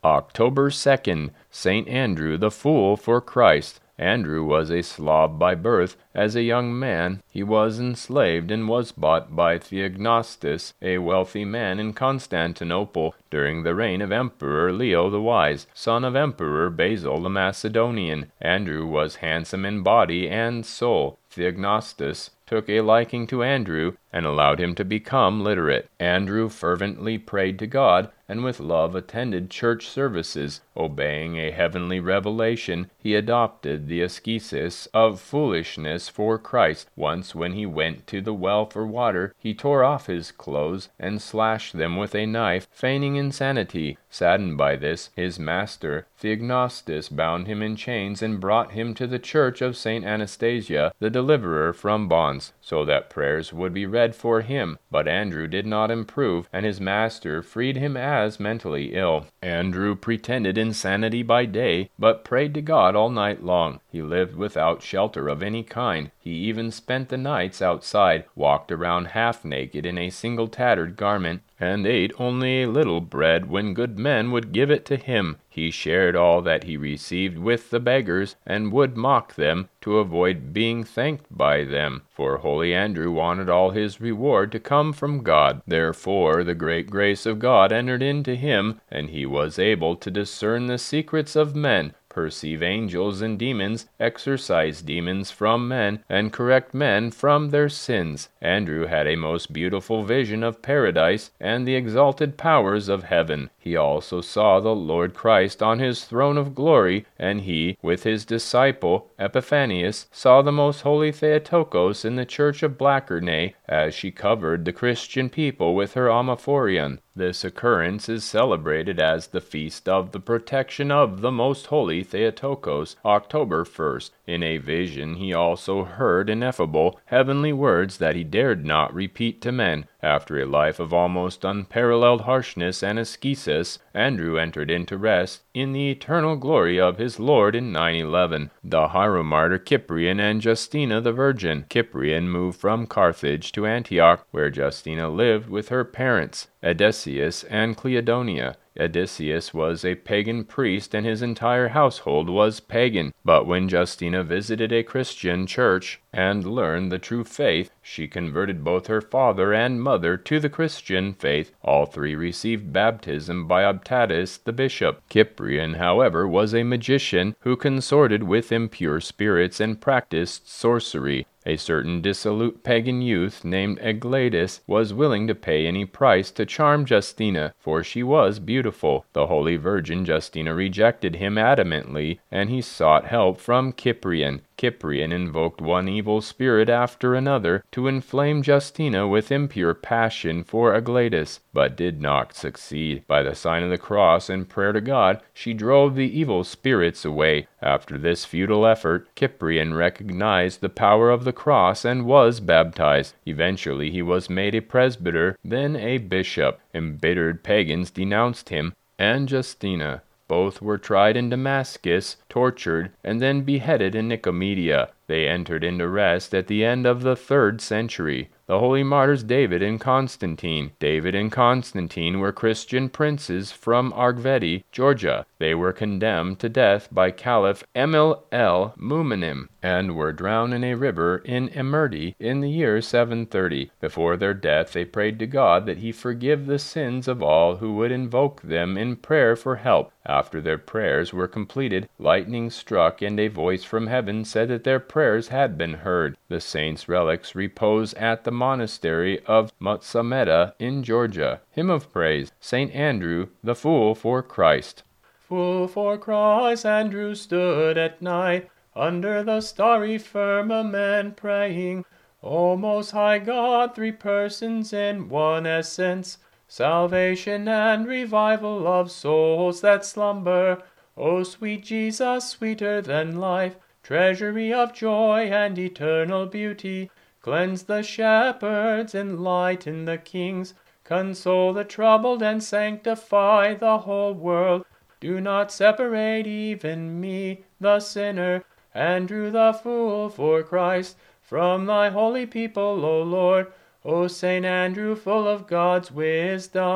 October 2nd, St. Andrew the Fool for Christ. Andrew was a Slav by birth. As a young man, he was enslaved and was bought by Theognostus, a wealthy man in Constantinople, during the reign of Emperor Leo the Wise, son of Emperor Basil the Macedonian. Andrew was handsome in body and soul. Theognostus took a liking to Andrew and allowed him to become literate. Andrew fervently prayed to God and with love attended church services. Obeying a heavenly revelation, he adopted the ascesis of foolishness for Christ. Once when he went to the well for water, he tore off his clothes and slashed them with a knife, feigning insanity. Saddened by this, his master, Theognostus, bound him in chains and brought him to the church of St. Anastasia, the deliverer from bonds, so that prayers would be read for him. But Andrew did not improve, and his master freed him as mentally ill. Andrew pretended insanity by day, but prayed to God all night long. He lived without shelter of any kind. He even spent the nights outside, walked around half naked in a single tattered garment, and ate only a little bread when good men would give it to him. He shared all that he received with the beggars, and would mock them, to avoid being thanked by them, for holy Andrew wanted all his reward to come from God. Therefore the great grace of God entered into him, and he was able to discern the secrets of men, perceive angels and demons, exorcise demons from men, and correct men from their sins. Andrew had a most beautiful vision of paradise and the exalted powers of heaven. He also saw the Lord Christ on his throne of glory, and he, with his disciple Epiphanius, saw the most holy Theotokos in the church of Blachernae, as she covered the Christian people with her Amaphorion. This occurrence is celebrated as the Feast of the Protection of the Most Holy Theotokos, October 1st. In a vision he also heard ineffable, heavenly words that he dared not repeat to men. After a life of almost unparalleled harshness and ascesis, Andrew entered into rest in the eternal glory of his Lord in 911. The hieromartyr Cyprian and Justina the Virgin. Cyprian moved from Carthage to Antioch, where Justina lived with her parents, Edesius and Cleodonia. Edesius was a pagan priest and his entire household was pagan. But when Justina visited a Christian church and learned the true faith, she converted both her father and mother to the Christian faith. All three received baptism by Optatus the bishop. Cyprian, however, was a magician who consorted with impure spirits and practiced sorcery. A certain dissolute pagan youth named Aglatus was willing to pay any price to charm Justina, for she was beautiful. The Holy Virgin Justina rejected him adamantly, and he sought help from Cyprian. Cyprian invoked one evil spirit after another to inflame Justina with impure passion for Aglatus, but did not succeed. By the sign of the cross and prayer to God, she drove the evil spirits away. After this futile effort, Cyprian recognized the power of the cross and was baptized. Eventually he was made a presbyter, then a bishop. Embittered pagans denounced him and Justina. Both were tried in Damascus, tortured, and then beheaded in Nicomedia. They entered into rest at the end of the 3rd century. The holy martyrs David and Constantine. David and Constantine were Christian princes from Argvedi, Georgia. They were condemned to death by Caliph Emil el Mu'minin and were drowned in a river in Imerdi in the year 730. Before their death they prayed to God that he forgive the sins of all who would invoke them in prayer for help. After their prayers were completed, lightning struck and a voice from heaven said that their prayers had been heard. The saints' relics repose at the monastery of Motsameda in Georgia. Hymn of Praise, St. Andrew, the Fool for Christ. Fool for Christ, Andrew stood at night under the starry firmament praying, O Most High God, three persons in one essence, salvation and revival of souls that slumber. O sweet Jesus, sweeter than life, treasury of joy and eternal beauty, cleanse the shepherds, enlighten the kings, console the troubled and sanctify the whole world. Do not separate even me, the sinner, Andrew the fool for Christ, from thy holy people, O Lord. O Saint Andrew, full of God's wisdom,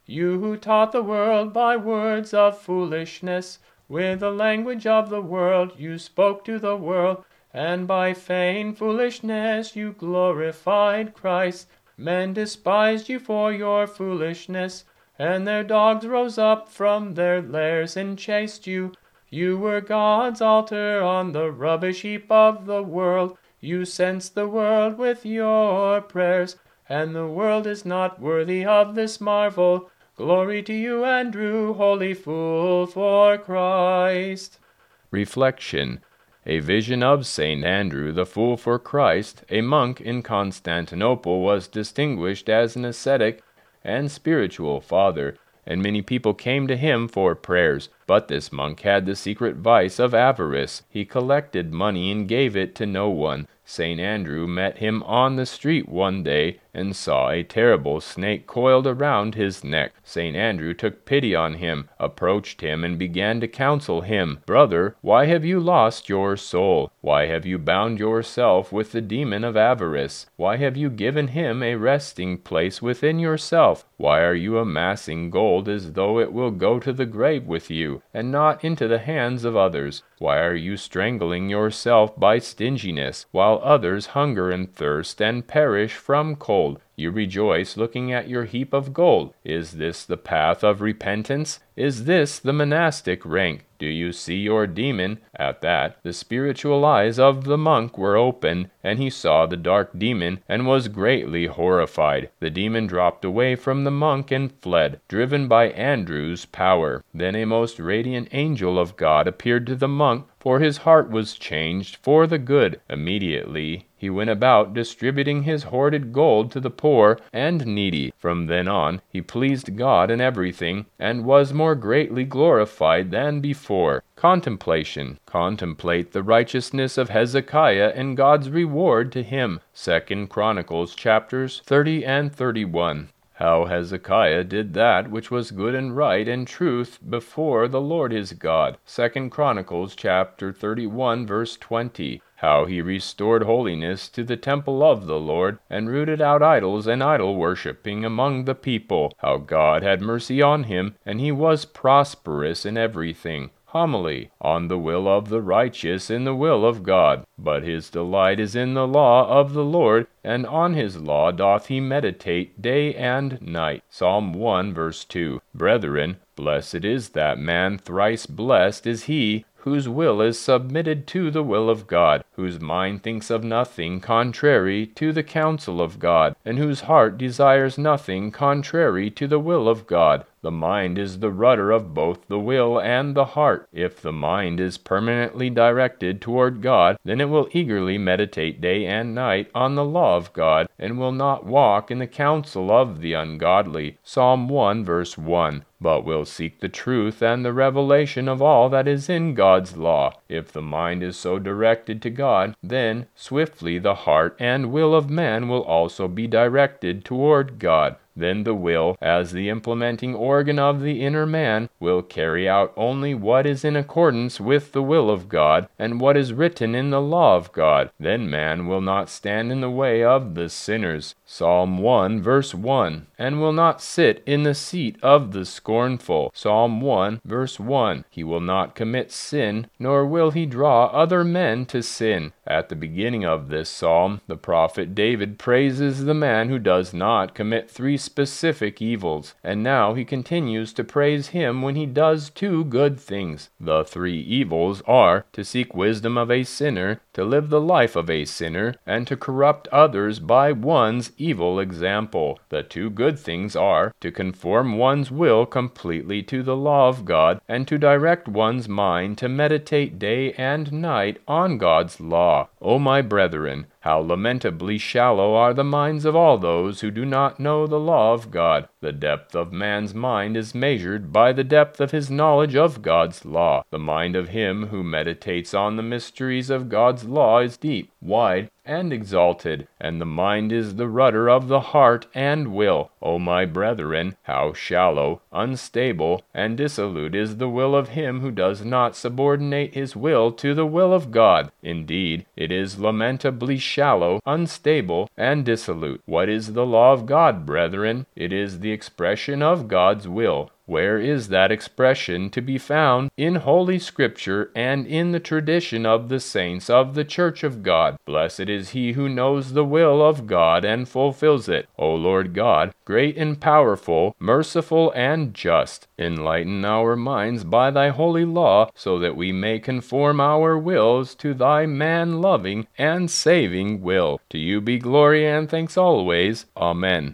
You who taught the world by words of foolishness, with the language of the world you spoke to the world, and by feigned foolishness you glorified Christ. Men despised you for your foolishness, and their dogs rose up from their lairs and chased you. You were God's altar on the rubbish heap of the world. You censed the world with your prayers, and the world is not worthy of this marvel. Glory to you, Andrew, holy fool for Christ. Reflection. A vision of St. Andrew the Fool for Christ, a monk in Constantinople, was distinguished as an ascetic and spiritual father, and many people came to him for prayers. But this monk had the secret vice of avarice. He collected money and gave it to no one. St. Andrew met him on the street one day and saw a terrible snake coiled around his neck. St. Andrew took pity on him, approached him, and began to counsel him. "Brother, why have you lost your soul? Why have you bound yourself with the demon of avarice? Why have you given him a resting place within yourself? Why are you amassing gold as though it will go to the grave with you, and not into the hands of others? Why are you strangling yourself by stinginess, while others hunger and thirst and perish from cold? You rejoice looking at your heap of gold. Is this the path of repentance? Is this the monastic rank? Do you see your demon?" At that, the spiritual eyes of the monk were opened, and he saw the dark demon, and was greatly horrified. The demon dropped away from the monk and fled, driven by Andrew's power. Then a most radiant angel of God appeared to the monk, for his heart was changed for the good. Immediately he went about distributing his hoarded gold to the poor and needy. From then on he pleased God in everything, and was more greatly glorified than before. Contemplation. Contemplate the righteousness of Hezekiah and God's reward to him. 2 Chronicles chapters 30 and 31. How Hezekiah did that which was good and right and truth before the Lord his God. 2 Chronicles chapter 31 verse 20. How he restored holiness to the temple of the Lord, and rooted out idols and idol-worshipping among the people. How God had mercy on him, and he was prosperous in everything. Homily on the will of the righteous in the will of God. But his delight is in the law of the Lord, and on his law doth he meditate day and night. Psalm 1 verse 2. Brethren, blessed is that man, thrice blessed is he, whose will is submitted to the will of God, whose mind thinks of nothing contrary to the counsel of God, and whose heart desires nothing contrary to the will of God. The mind is the rudder of both the will and the heart. If the mind is permanently directed toward God, then it will eagerly meditate day and night on the law of God, and will not walk in the counsel of the ungodly. Psalm 1 verse 1. But will seek the truth and the revelation of all that is in God's law. If the mind is so directed to God, then swiftly the heart and will of man will also be directed toward God. Then the will, as the implementing organ of the inner man, will carry out only what is in accordance with the will of God, and what is written in the law of God. Then man will not stand in the way of the sinners. Psalm 1 verse 1. And will not sit in the seat of the scornful. Psalm 1 verse 1. He will not commit sin, nor will he draw other men to sin. At the beginning of this psalm, the prophet David praises the man who does not commit three specific evils, and now he continues to praise him when he does two good things. The three evils are to seek wisdom of a sinner, to live the life of a sinner, and to corrupt others by one's evil example. The two good things are to conform one's will completely to the law of God, and to direct one's mind to meditate day and night on God's law. O my brethren, how lamentably shallow are the minds of all those who do not know the law of God. The depth of man's mind is measured by the depth of his knowledge of God's law. The mind of him who meditates on the mysteries of God's law is deep, wide, and exalted, and the mind is the rudder of the heart and will. O my brethren, how shallow, unstable, and dissolute is the will of him who does not subordinate his will to the will of God. Indeed, it is lamentably shallow, unstable, and dissolute. What is the law of God, brethren? It is the the expression of God's will. Where is that expression to be found? In Holy Scripture and in the tradition of the saints of the Church of God. Blessed is he who knows the will of God and fulfills it. O Lord God, great and powerful, merciful and just, enlighten our minds by thy holy law, so that we may conform our wills to thy man-loving and saving will. To you be glory and thanks always. Amen.